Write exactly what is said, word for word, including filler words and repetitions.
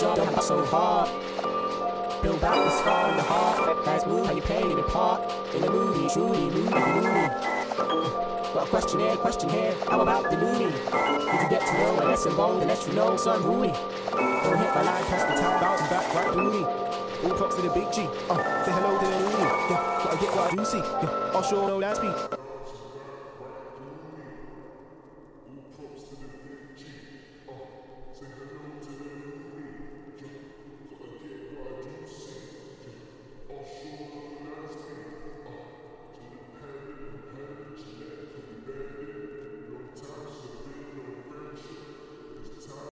don't have to so hard. Build back the scar in the heart. Nice move, how you play it apart. In the movie, truly, movie, movie. Got a question here, question here. How about the loony? Did you get to know when it's involved? Unless you know, son, who we? Don't hit my line, press the time, bounce back, right booty. All props to the big G. Uh, say hello to the loony. Yeah, gotta get what I do see. Yeah, I'll show no that speed.